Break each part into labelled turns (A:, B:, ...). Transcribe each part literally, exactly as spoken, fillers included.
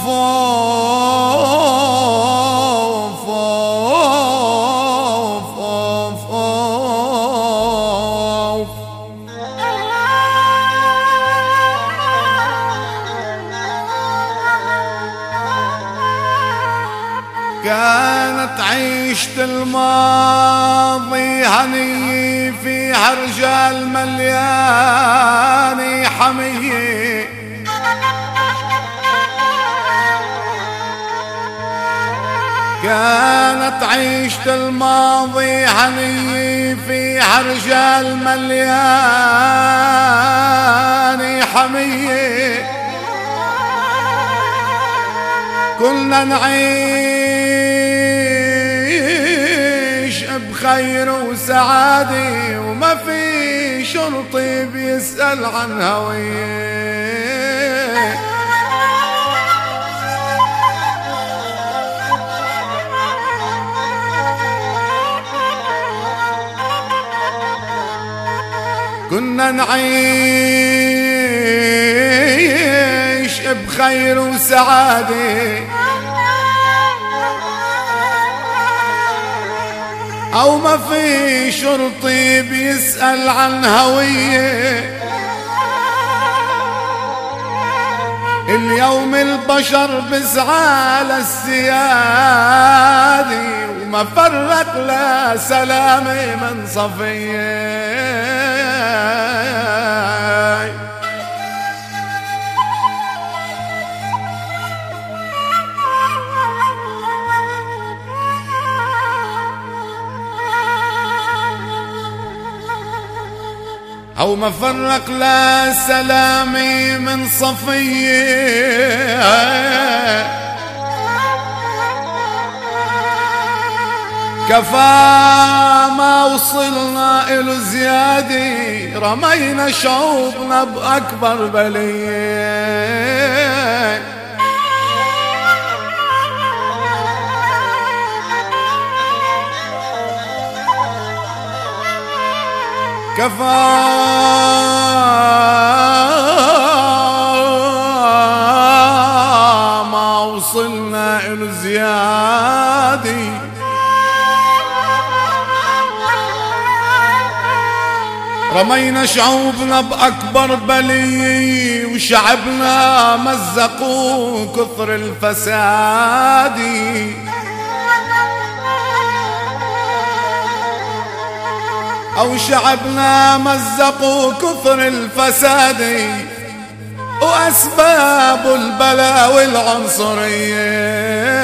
A: اوف اوف اوف اوف. كانت عيشة الماضي هني فيها رجال ملياني حمية، كانت عيشة الماضي هني فيها رجال ملياني حمية، كلنا نعيش بخير وسعادة وما في شرطي بيسأل عن هوية. كنا نعيش بخير وسعادة أو ما في شرطي بيسأل عن هوية. اليوم البشر بسعى للسيادة وما فرق لا سلامة من صفية. أو ما فرق لا سلامي من صفية. كفى ما وصلنا إلو زيادة، رمينا شعوبنا بأكبر بلية. كفى ما وصلنا إلو زيادة، رمينا شعوبنا بأكبر بلية وشعبنا مزقوا كثر الفساد. أو شعبنا مزقوا كثر الفساد وأسباب البلاء والعنصرية.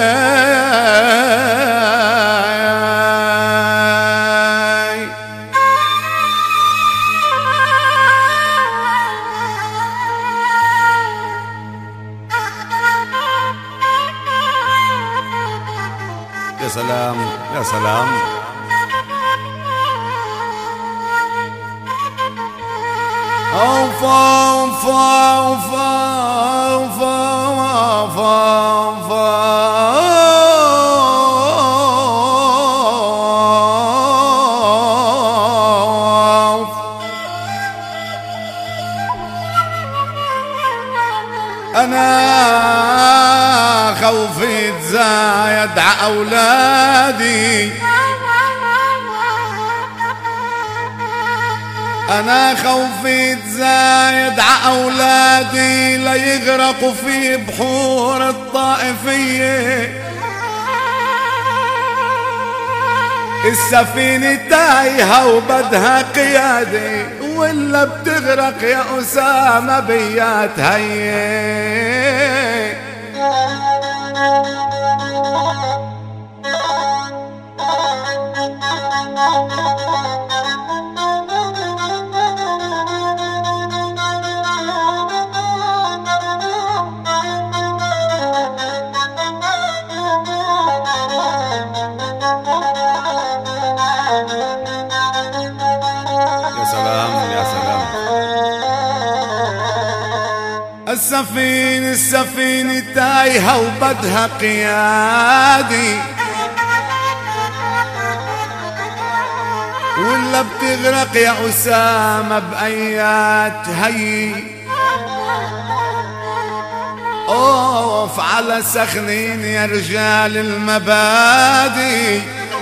B: يا سلام يا سلام.
A: أوف أوف أوف أوف أوف أوف أوف. أنا خوفي تزايد ع أولادي، أنا خوفي تزايد ع أولادي ليغرقوا في بحور الطائفية. السفينة تايهة وبدها قيادة ولا بتغرق يا أسامة بيات هي. السفينة السفينة تايهة وبدها قيادي ولا بتغرق يا أسامة بأيات هي. اوف على سخنين يا رجال المبادئ،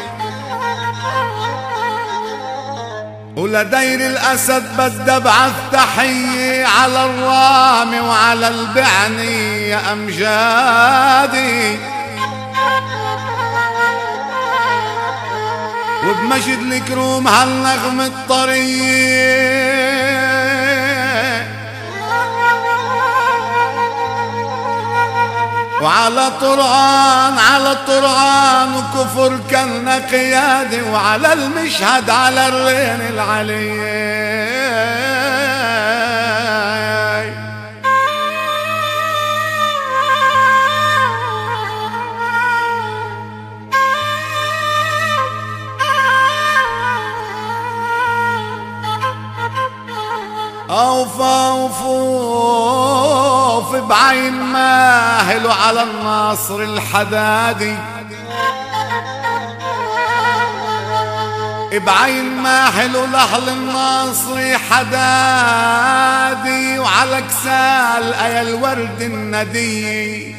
A: ولدير الأسد بدي أبعث تحية على الرامي وعلى البعني يا أمجادي، وبمجد الكروم هالنغمة الطرية، وعلى طرعان على طرعان وكفر كلنا قيادي، وعلى المشهد على الرين العلي. اوف اوف اوف بعين ماهل على الناصر الحدادي، بعين ماهل لحل الناصر حدادي، وعلى كسال ايا الورد الندي،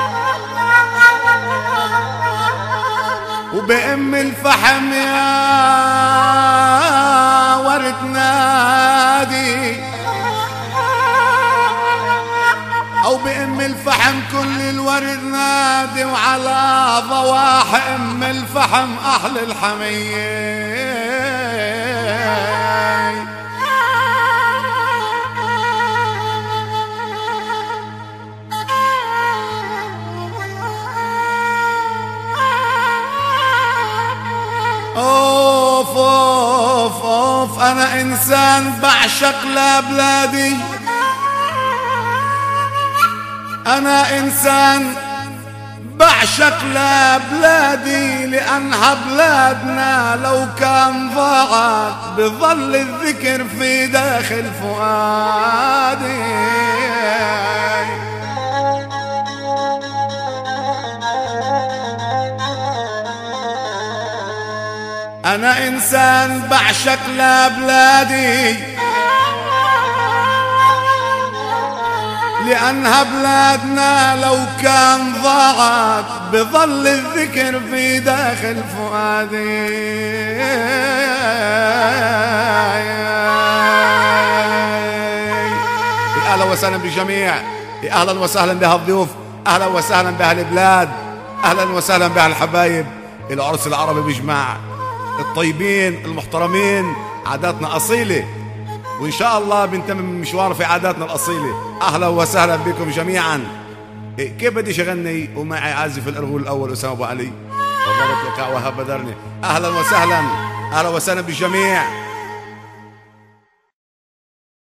A: وبأم الفحم يا ورد نادي، أو بأم الفحم كل الورد نادي، وعلى ضواح أم الفحم أحلى الحمية. أوف أوف أوف أنا إنسان بعشق لبلادي، أنا إنسان بعشق لبلادي، لأنها بلادنا لو كان ضاعت بظل الذكر في داخل فؤادي. أنا إنسان بعشق لبلادي، لأنها بلادنا لو كان ضاعت بظل الذكر في داخل فؤادي. أهلا وسهلا بالجميع، أهلا وسهلا بهالضيوف، أهلا وسهلا بهالبلاد، أهلا وسهلا بهالحبايب. العرس العربي بيجمع الطيبين المحترمين، عاداتنا أصيلة، وإن شاء الله بنتمم مشوار في عاداتنا الأصيلة. أهلا وسهلا بكم جميعا. كيف بدي أغني ومعي عازف الأرغول الأول أسامة أبو علي وضربت لقاء وهاب بدرني. أهلا وسهلا، أهلا وسهلا بالجميع.